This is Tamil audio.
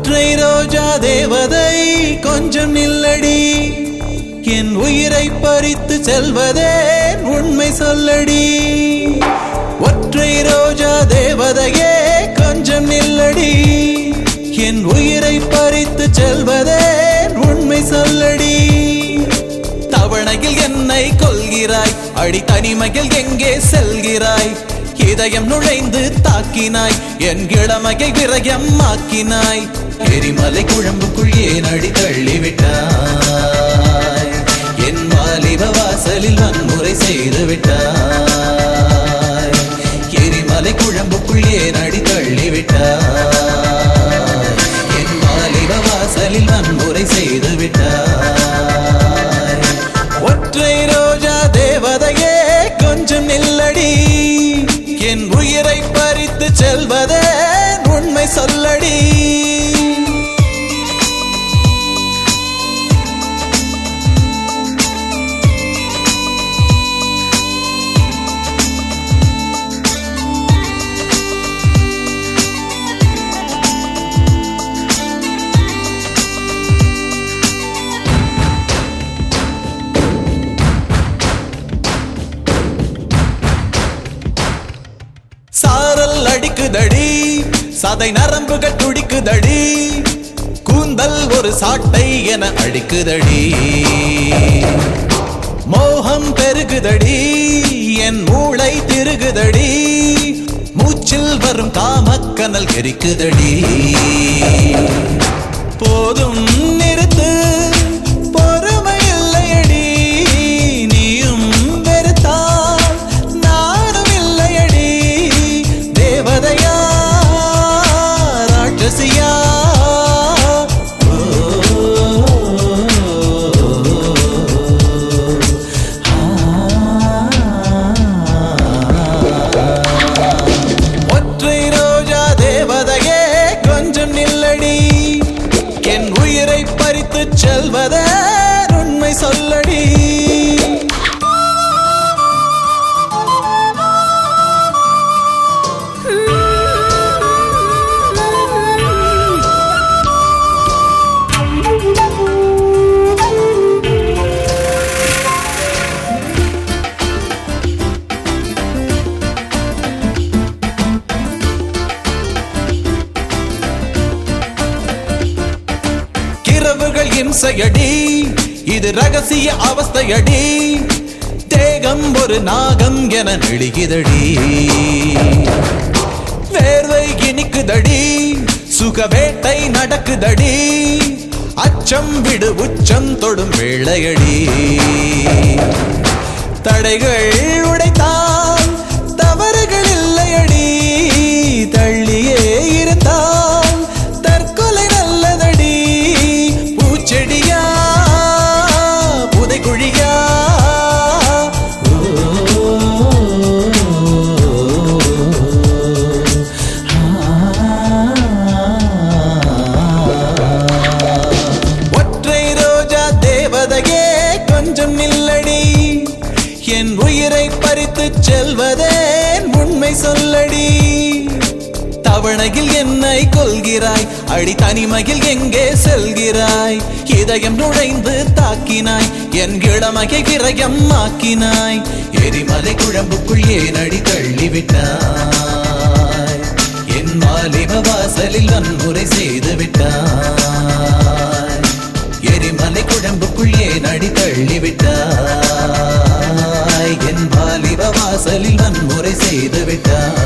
ஒற்றை ரோஜா தேவதை கொஞ்சம் நில்லடி, என் உயிரை பறித்து செல்வதே உண்மை சொல்லடி. ஒற்றை ரோஜா தேவதையே கொஞ்சம் நில்லடி, என் உயிரை பறித்து செல்வதே உண்மை சொல்லடி. தவணையில் என்னை கொள்கிறாய், அடி தனிமையில் எங்கே செல்கிறாய்? இதயம் நுழைந்து தாக்கினாய், என் இளமையை விரயம் ஆக்கினாய். எரிமலை குழம்புக்குள் ஏன் அடி தள்ளிவிட்டாய்? என் வாலிப வாசலில் வன்முறை செய்து விட்டாய். எரிமலை குழம்புக்குள் ஏன் அடி தள்ளிவிட்டாய்? என் வாலிப வாசலில் வன்முறை செய்து விட்டாய். ஒற்றை ரோஜா தேவதையே கொஞ்சம் நில்லடி, என் உயிரை பறித்து செல்வதே உண்மை சொல்லடி. சாரல் அடிக்குதடி, சதை நரம்புகள் துடிக்குதடி, கூந்தல் ஒரு சாட்டை என அடிக்குதடி. மோகம் பெருகுதடி, என் மூளை திருகுதடி, மூச்சில் வரும் காமக்கனல் எரிக்குதடி. போதும் நிறுத்து, பொறுமை இல்லையடி, நீயும் வெறுத்தால் நானும் இல்லையடி. தேவதையா ராட்சசியா, ஒற்றை ரோஜா தேவதையே கொஞ்சம் நில்லடி, என் உயிரை பறித்து செல்வதே உண்மை சொல்லடி. இரவுகள் இம்சையடி, இது ரகசிய அவஸ்தையடி, தேகம் ஒரு நாகம் என நெழுகிதடி. வேர்வை இனிக்குதடி, சுகவேட்டை நடக்குதடி, அச்சம் விடு உச்சம் தொடும் வேளையடி. தடைகள் உடைத்தால் தவறுகள் இல்லையடி, தள்ளியே இருந்தால் தற்கொலை நல்லதடி. பூச்செடியா புதைக்குழியா, ஒற்றை ரோஜா தேவதையே கொஞ்சம் நில்லடி, என் உயிரை பறித்து செல்வதே உண்மை சொல்லடி. தவணையில் என்னை கொள்கிறாய், அடி தனிமையில் எங்கே செல்கிறாய்? இதயம் நுழைந்து தாக்கினாய், என் இளமையை விரயம் ஆக்கினாய். எரிமலை குழம்புக்குள் ஏன் அடி தள்ளிவிட்டாய்? என் வாலிப வாசலில் வன்முறை செய்து விட்டாய். எரிமலை குழம்புக்குள் ஏன் அடி தள்ளிவிட்டாய்? என் வாலிப வாசலில் வன்முறை செய்து விட்டாய்.